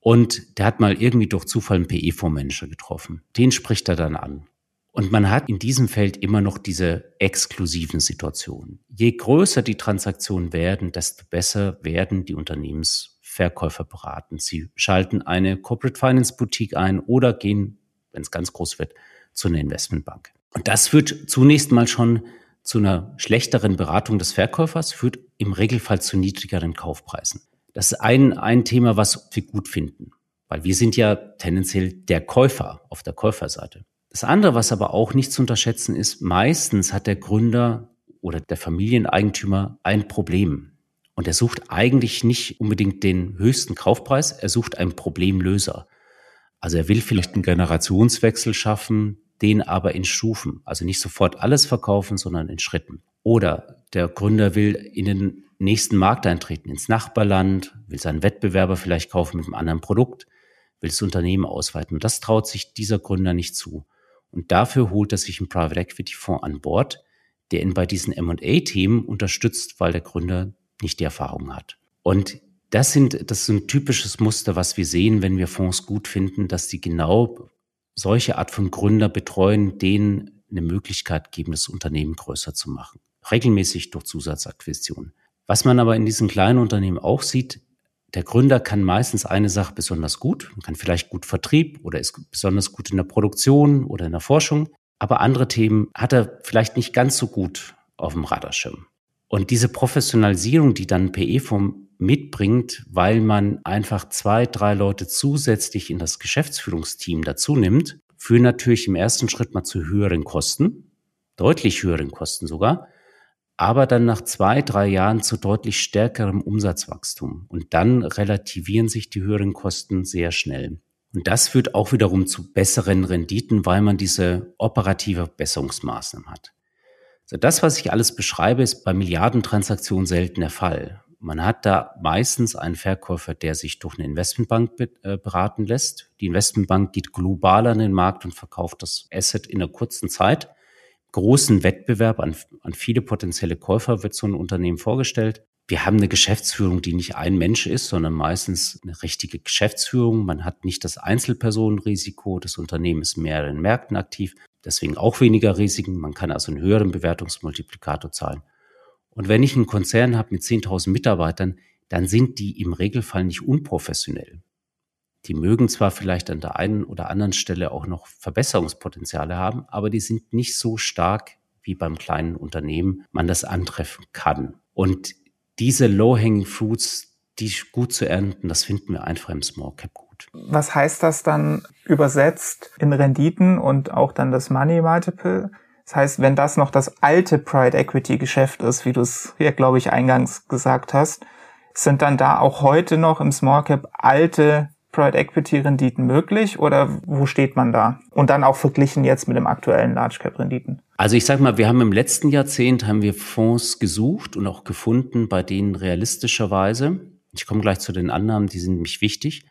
Und der hat mal irgendwie durch Zufall einen PE-Fondsmanager getroffen. Den spricht er dann an. Und man hat in diesem Feld immer noch diese exklusiven Situationen. Je größer die Transaktionen werden, desto besser werden die Unternehmensverkäufer beraten. Sie schalten eine Corporate Finance Boutique ein oder gehen, wenn es ganz groß wird, zu einer Investmentbank. Und das führt zunächst mal schon zu einer schlechteren Beratung des Verkäufers, führt im Regelfall zu niedrigeren Kaufpreisen. Das ist ein Thema, was wir gut finden, weil wir sind ja tendenziell der Käufer auf der Käuferseite. Das andere, was aber auch nicht zu unterschätzen ist, meistens hat der Gründer oder der Familieneigentümer ein Problem. Und er sucht eigentlich nicht unbedingt den höchsten Kaufpreis, er sucht einen Problemlöser. Also er will vielleicht einen Generationswechsel schaffen, den aber in Stufen. Also nicht sofort alles verkaufen, sondern in Schritten. Oder der Gründer will in den nächsten Markt eintreten, ins Nachbarland, will seinen Wettbewerber vielleicht kaufen mit einem anderen Produkt, will das Unternehmen ausweiten. Und das traut sich dieser Gründer nicht zu. Und dafür holt er sich einen Private Equity Fonds an Bord, der ihn bei diesen M&A-Themen unterstützt, weil der Gründer nicht die Erfahrung hat. Und das ist ein typisches Muster, was wir sehen, wenn wir Fonds gut finden, dass die genau solche Art von Gründer betreuen, denen eine Möglichkeit geben, das Unternehmen größer zu machen. Regelmäßig durch Zusatzakquisitionen. Was man aber in diesen kleinen Unternehmen auch sieht, der Gründer kann meistens eine Sache besonders gut, man kann vielleicht gut Vertrieb oder ist besonders gut in der Produktion oder in der Forschung, aber andere Themen hat er vielleicht nicht ganz so gut auf dem Radarschirm. Und diese Professionalisierung, die dann ein PE-Fonds mitbringt, weil man einfach 2, 3 Leute zusätzlich in das Geschäftsführungsteam dazu nimmt, führen natürlich im ersten Schritt mal zu höheren Kosten, deutlich höheren Kosten sogar, aber dann nach 2, 3 Jahren zu deutlich stärkerem Umsatzwachstum. Und dann relativieren sich die höheren Kosten sehr schnell. Und das führt auch wiederum zu besseren Renditen, weil man diese operative Besserungsmaßnahmen hat. Also das, was ich alles beschreibe, ist bei Milliardentransaktionen selten der Fall. Man hat da meistens einen Verkäufer, der sich durch eine Investmentbank beraten lässt. Die Investmentbank geht global an den Markt und verkauft das Asset in einer kurzen Zeit. Großen Wettbewerb an viele potenzielle Käufer wird so ein Unternehmen vorgestellt. Wir haben eine Geschäftsführung, die nicht ein Mensch ist, sondern meistens eine richtige Geschäftsführung. Man hat nicht das Einzelpersonenrisiko. Das Unternehmen ist in mehreren Märkten aktiv, deswegen auch weniger Risiken. Man kann also einen höheren Bewertungsmultiplikator zahlen. Und wenn ich einen Konzern habe mit 10.000 Mitarbeitern, dann sind die im Regelfall nicht unprofessionell. Die mögen zwar vielleicht an der einen oder anderen Stelle auch noch Verbesserungspotenziale haben, aber die sind nicht so stark, wie beim kleinen Unternehmen man das antreffen kann. Und diese Low-Hanging Fruits, die gut zu ernten, das finden wir einfach im Small Cap gut. Was heißt das dann übersetzt in Renditen und auch dann das Money Multiple? Das heißt, wenn das noch das alte Private Equity Geschäft ist, wie du es ja, glaube ich, eingangs gesagt hast, sind dann da auch heute noch im Small Cap alte Private Equity Renditen möglich oder wo steht man da? Und dann auch verglichen jetzt mit dem aktuellen Large Cap Renditen. Also ich sage mal, wir haben im letzten Jahrzehnt Fonds gesucht und auch gefunden, bei denen realistischerweise, ich komme gleich zu den Annahmen, die sind nämlich wichtig,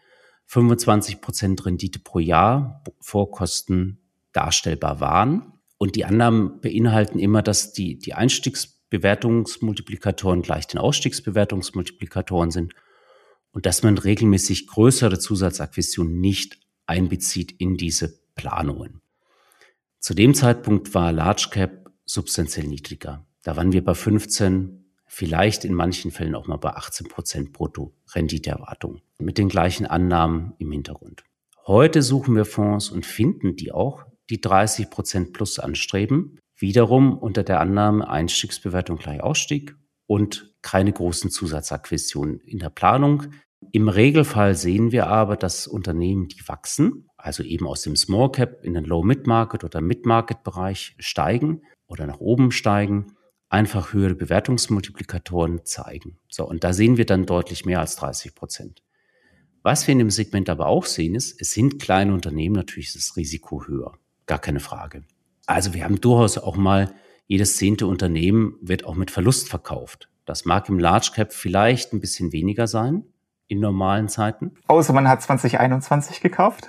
25% Rendite pro Jahr vor Kosten darstellbar waren. Und die Annahmen beinhalten immer, dass die Einstiegsbewertungsmultiplikatoren gleich den Ausstiegsbewertungsmultiplikatoren sind und dass man regelmäßig größere Zusatzakquisitionen nicht einbezieht in diese Planungen. Zu dem Zeitpunkt war Large Cap substanziell niedriger. Da waren wir bei 15, vielleicht in manchen Fällen auch mal bei 18% Brutto-Renditeerwartung mit den gleichen Annahmen im Hintergrund. Heute suchen wir Fonds und finden die auch, die 30% plus anstreben, wiederum unter der Annahme Einstiegsbewertung gleich Ausstieg und keine großen Zusatzakquisitionen in der Planung. Im Regelfall sehen wir aber, dass Unternehmen, die wachsen, also eben aus dem Small Cap in den Low Mid-Market oder Mid-Market-Bereich steigen oder nach oben steigen, einfach höhere Bewertungsmultiplikatoren zeigen. So, und da sehen wir dann deutlich mehr als 30%. Was wir in dem Segment aber auch sehen ist, es sind kleine Unternehmen, natürlich ist das Risiko höher. Gar keine Frage. Also wir haben durchaus auch mal, jedes 10. Unternehmen wird auch mit Verlust verkauft. Das mag im Large Cap vielleicht ein bisschen weniger sein in normalen Zeiten. Außer man hat 2021 gekauft.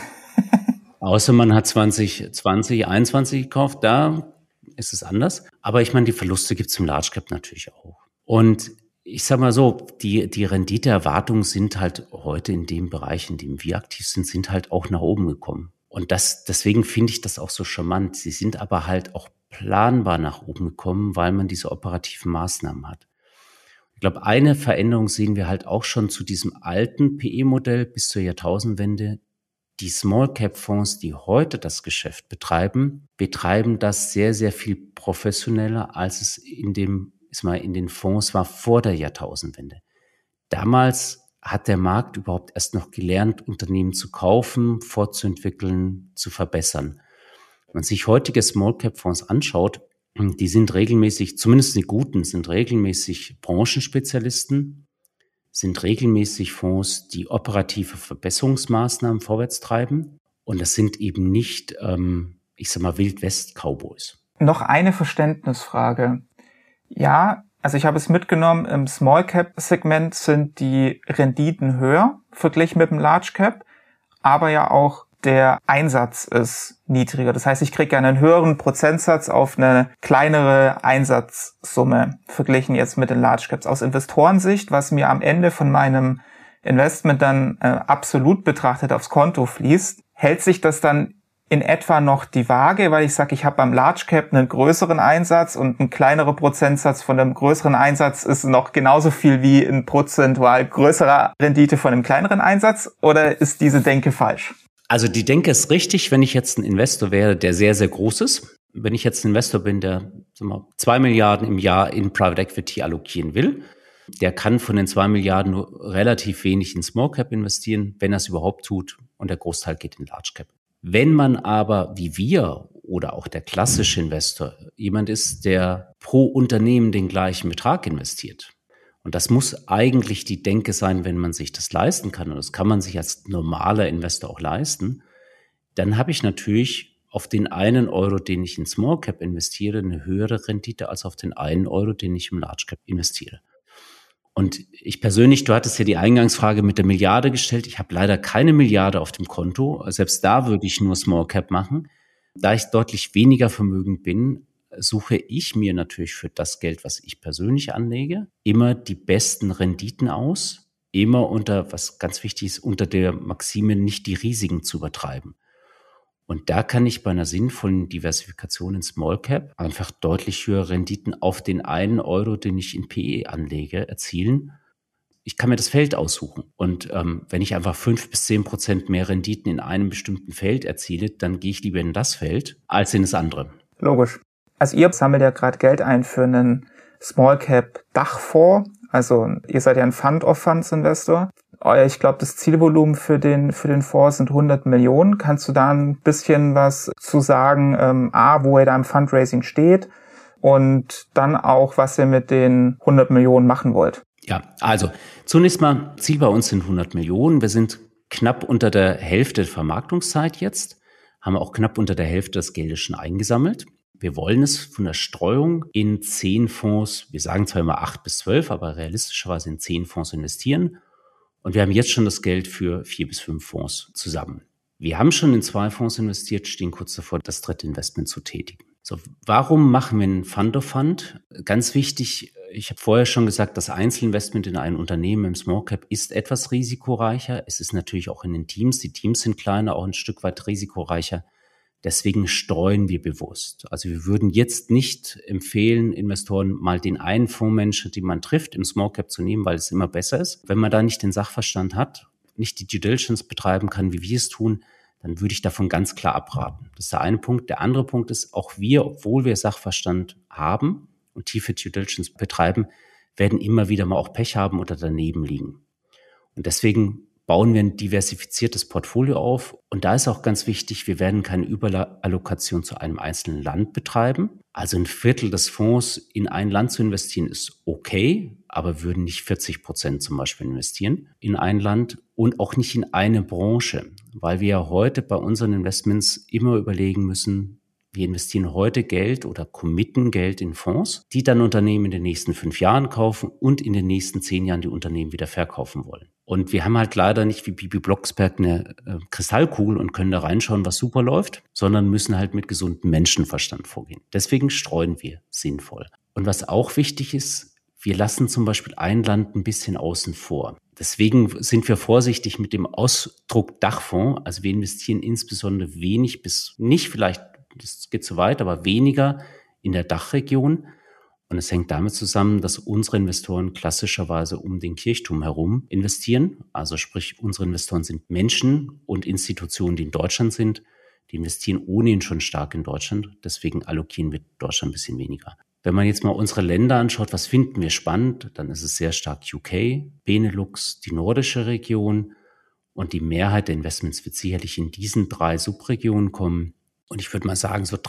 Außer man hat 2021 gekauft, da ist es anders. Aber ich meine, die Verluste gibt es im Large Cap natürlich auch. Und Ich sag mal so, die Renditeerwartungen sind halt heute in dem Bereich, in dem wir aktiv sind halt auch nach oben gekommen. Und deswegen finde ich das auch so charmant. Sie sind aber halt auch planbar nach oben gekommen, weil man diese operativen Maßnahmen hat. Ich glaube, eine Veränderung sehen wir halt auch schon zu diesem alten PE-Modell bis zur Jahrtausendwende. Die Small-Cap-Fonds, die heute das Geschäft betreiben das sehr, sehr viel professioneller, als es in den Fonds war vor der Jahrtausendwende. Damals hat der Markt überhaupt erst noch gelernt, Unternehmen zu kaufen, fortzuentwickeln, zu verbessern. Wenn man sich heutige Small-Cap-Fonds anschaut, die sind regelmäßig, zumindest die guten, sind regelmäßig Branchenspezialisten, sind regelmäßig Fonds, die operative Verbesserungsmaßnahmen vorwärts treiben. Und das sind eben nicht, Wild-West-Cowboys. Noch eine Verständnisfrage. Ja, also ich habe es mitgenommen, im Small-Cap-Segment sind die Renditen höher verglichen mit dem Large-Cap, aber ja auch der Einsatz ist niedriger. Das heißt, ich kriege einen höheren Prozentsatz auf eine kleinere Einsatzsumme verglichen jetzt mit den Large Caps. Aus Investorensicht, was mir am Ende von meinem Investment dann absolut betrachtet aufs Konto fließt, hält sich das dann in etwa noch die Waage, weil ich sage, ich habe beim Large Cap einen größeren Einsatz und ein kleinerer Prozentsatz von einem größeren Einsatz ist noch genauso viel wie ein prozentual größerer Rendite von einem kleineren Einsatz, oder ist diese Denke falsch? Also die Denke ist richtig, wenn ich jetzt ein Investor wäre, der sehr, sehr groß ist. Wenn ich jetzt ein Investor bin, der 2 Milliarden im Jahr in Private Equity allokieren will, der kann von den 2 Milliarden nur relativ wenig in Small Cap investieren, wenn er es überhaupt tut, und der Großteil geht in Large Cap. Wenn man aber, wie wir oder auch der klassische Investor, jemand ist, der pro Unternehmen den gleichen Betrag investiert, und das muss eigentlich die Denke sein, wenn man sich das leisten kann, und das kann man sich als normaler Investor auch leisten, dann habe ich natürlich auf den 1 Euro, den ich in Small Cap investiere, eine höhere Rendite als auf den 1 Euro, den ich im Large Cap investiere. Und ich persönlich, du hattest ja die Eingangsfrage mit der Milliarde gestellt. Ich habe leider keine Milliarde auf dem Konto. Selbst da würde ich nur Small Cap machen. Da ich deutlich weniger vermögend bin, suche ich mir natürlich für das Geld, was ich persönlich anlege, immer die besten Renditen aus. Immer unter, was ganz wichtig ist, unter der Maxime, nicht die Risiken zu übertreiben. Und da kann ich bei einer sinnvollen Diversifikation in Small Cap einfach deutlich höhere Renditen auf den 1 Euro, den ich in PE anlege, erzielen. Ich kann mir das Feld aussuchen. Und wenn ich einfach 5-10% mehr Renditen in einem bestimmten Feld erziele, dann gehe ich lieber in das Feld als in das andere. Logisch. Also ihr sammelt ja gerade Geld ein für einen Small Cap Dachfonds. Also ihr seid ja ein Fund of Funds Investor. Ich glaube, das Zielvolumen für den Fonds sind 100 Millionen. Kannst du da ein bisschen was zu sagen, wo ihr da im Fundraising steht und dann auch, was ihr mit den 100 Millionen machen wollt? Ja, also zunächst mal, Ziel bei uns sind 100 Millionen. Wir sind knapp unter der Hälfte der Vermarktungszeit jetzt, haben auch knapp unter der Hälfte des Geldes schon eingesammelt. Wir wollen es von der Streuung in 10 Fonds, wir sagen zwar immer 8 bis 12, aber realistischerweise in 10 Fonds investieren. Und wir haben jetzt schon das Geld für 4 bis 5 Fonds zusammen. Wir haben schon in 2 Fonds investiert, stehen kurz davor, das 3. Investment zu tätigen. So, warum machen wir einen Fund of Fund? Ganz wichtig, ich habe vorher schon gesagt, das Einzelinvestment in ein Unternehmen im Small Cap ist etwas risikoreicher. Es ist natürlich auch in den Teams. Die Teams sind kleiner, auch ein Stück weit risikoreicher. Deswegen streuen wir bewusst. Also wir würden jetzt nicht empfehlen, Investoren mal den einen Fondsmanager, den man trifft, im Small Cap zu nehmen, weil es immer besser ist. Wenn man da nicht den Sachverstand hat, nicht die Due Diligence betreiben kann, wie wir es tun, dann würde ich davon ganz klar abraten. Das ist der eine Punkt. Der andere Punkt ist, auch wir, obwohl wir Sachverstand haben und tiefe Due Diligence betreiben, werden immer wieder mal auch Pech haben oder daneben liegen. Und deswegen bauen wir ein diversifiziertes Portfolio auf. Und da ist auch ganz wichtig, wir werden keine Überallokation zu einem einzelnen Land betreiben. Also 1/4 des Fonds in ein Land zu investieren ist okay, aber würden nicht 40% zum Beispiel investieren in ein Land und auch nicht in eine Branche, weil wir ja heute bei unseren Investments immer überlegen müssen, wir investieren heute Geld oder committen Geld in Fonds, die dann Unternehmen in den nächsten 5 Jahren kaufen und in den nächsten 10 Jahren die Unternehmen wieder verkaufen wollen. Und wir haben halt leider nicht wie Bibi Blocksberg eine Kristallkugel und können da reinschauen, was super läuft, sondern müssen halt mit gesundem Menschenverstand vorgehen. Deswegen streuen wir sinnvoll. Und was auch wichtig ist, Wir lassen zum Beispiel ein Land ein bisschen außen vor. Deswegen sind wir vorsichtig mit dem Ausdruck Dachfonds. Also wir investieren insbesondere wenig bis nicht, vielleicht, das geht zu weit, aber weniger in der Dachregion. Und es hängt damit zusammen, dass unsere Investoren klassischerweise um den Kirchturm herum investieren. Also sprich, unsere Investoren sind Menschen und Institutionen, die in Deutschland sind. Die investieren ohnehin schon stark in Deutschland. Deswegen allokieren wir Deutschland ein bisschen weniger. Wenn man jetzt mal unsere Länder anschaut, was finden wir spannend, dann ist es sehr stark UK, Benelux, die nordische Region und die Mehrheit der Investments wird sicherlich in diesen 3 Subregionen kommen. Und ich würde mal sagen, so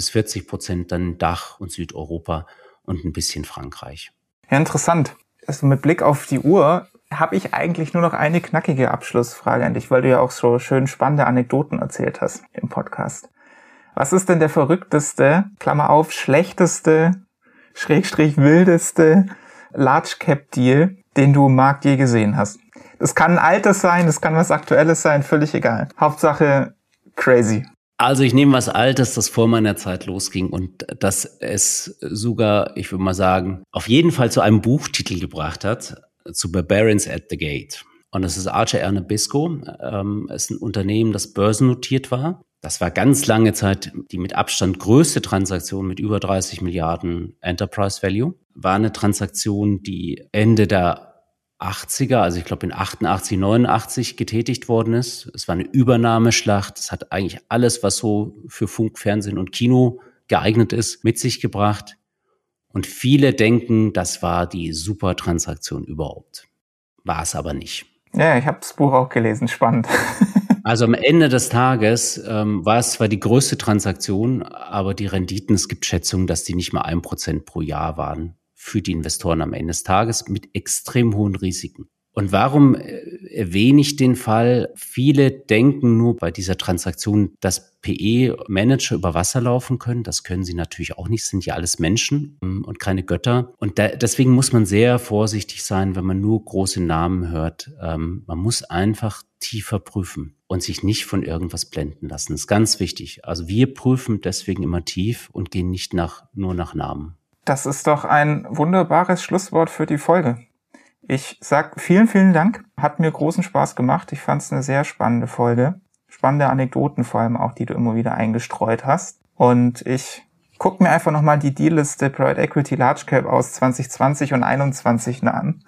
30-40% dann Dach und Südeuropa und ein bisschen Frankreich. Ja, interessant. Also mit Blick auf die Uhr habe ich eigentlich nur noch eine knackige Abschlussfrage an dich, weil du ja auch so schön spannende Anekdoten erzählt hast im Podcast. Was ist denn der verrückteste, Klammer auf, schlechteste, Schrägstrich wildeste Large-Cap-Deal, den du im Markt je gesehen hast? Das kann ein altes sein, das kann was Aktuelles sein, völlig egal. Hauptsache crazy. Also ich nehme was Altes, das vor meiner Zeit losging und das es sogar, ich würde mal sagen, auf jeden Fall zu einem Buchtitel gebracht hat, zu Barbarians at the Gate. Und das ist Archer Nabisco. Es ist ein Unternehmen, das börsennotiert war. Das war ganz lange Zeit die mit Abstand größte Transaktion mit über 30 Milliarden Enterprise Value. War eine Transaktion, die Ende der 80er, also ich glaube in 88, 89 getätigt worden ist. Es war eine Übernahmeschlacht. Es hat eigentlich alles, was so für Funk, Fernsehen und Kino geeignet ist, mit sich gebracht. Und viele denken, das war die super Transaktion überhaupt. War es aber nicht. Ja, ich habe das Buch auch gelesen. Spannend. Also am Ende des Tages war es zwar die größte Transaktion, aber die Renditen, es gibt Schätzungen, dass die nicht mal 1% pro Jahr waren für die Investoren am Ende des Tages mit extrem hohen Risiken. Und warum erwähne ich den Fall? Viele denken nur bei dieser Transaktion, dass PE-Manager über Wasser laufen können. Das können sie natürlich auch nicht, sind ja alles Menschen und keine Götter. Und deswegen muss man sehr vorsichtig sein, wenn man nur große Namen hört. Man muss einfach tiefer prüfen und sich nicht von irgendwas blenden lassen. Das ist ganz wichtig. Also wir prüfen deswegen immer tief und gehen nicht nur nach Namen. Das ist doch ein wunderbares Schlusswort für die Folge. Ich sag vielen, vielen Dank. Hat mir großen Spaß gemacht. Ich fand es eine sehr spannende Folge. Spannende Anekdoten vor allem auch, die du immer wieder eingestreut hast. Und ich gucke mir einfach nochmal die Deal-Liste Private Equity Large Cap aus 2020 und 2021 an.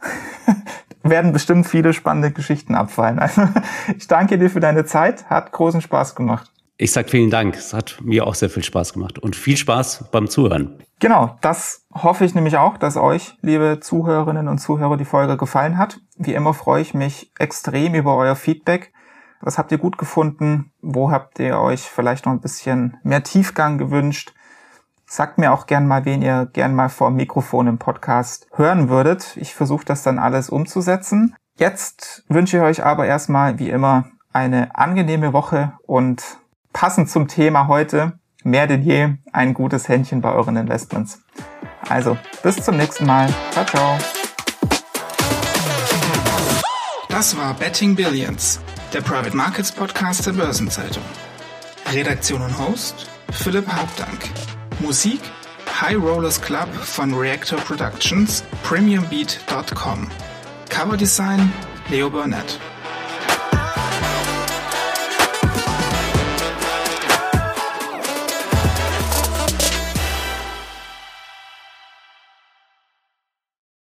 Werden bestimmt viele spannende Geschichten abfallen. Also ich danke dir für deine Zeit. Hat großen Spaß gemacht. Ich sag vielen Dank. Es hat mir auch sehr viel Spaß gemacht und viel Spaß beim Zuhören. Genau, das hoffe ich nämlich auch, dass euch, liebe Zuhörerinnen und Zuhörer, die Folge gefallen hat. Wie immer freue ich mich extrem über euer Feedback. Was habt ihr gut gefunden? Wo habt ihr euch vielleicht noch ein bisschen mehr Tiefgang gewünscht? Sagt mir auch gern mal, wen ihr gern mal vor dem Mikrofon im Podcast hören würdet. Ich versuche das dann alles umzusetzen. Jetzt wünsche ich euch aber erstmal, wie immer, eine angenehme Woche und passend zum Thema heute, mehr denn je, ein gutes Händchen bei euren Investments. Also, bis zum nächsten Mal. Ciao, ciao. Das war Betting Billions, der Private Markets Podcast der Börsenzeitung. Redaktion und Host, Philipp Hauptdank. Musik, High Rollers Club von Reactor Productions, premiumbeat.com. Coverdesign, Leo Burnett.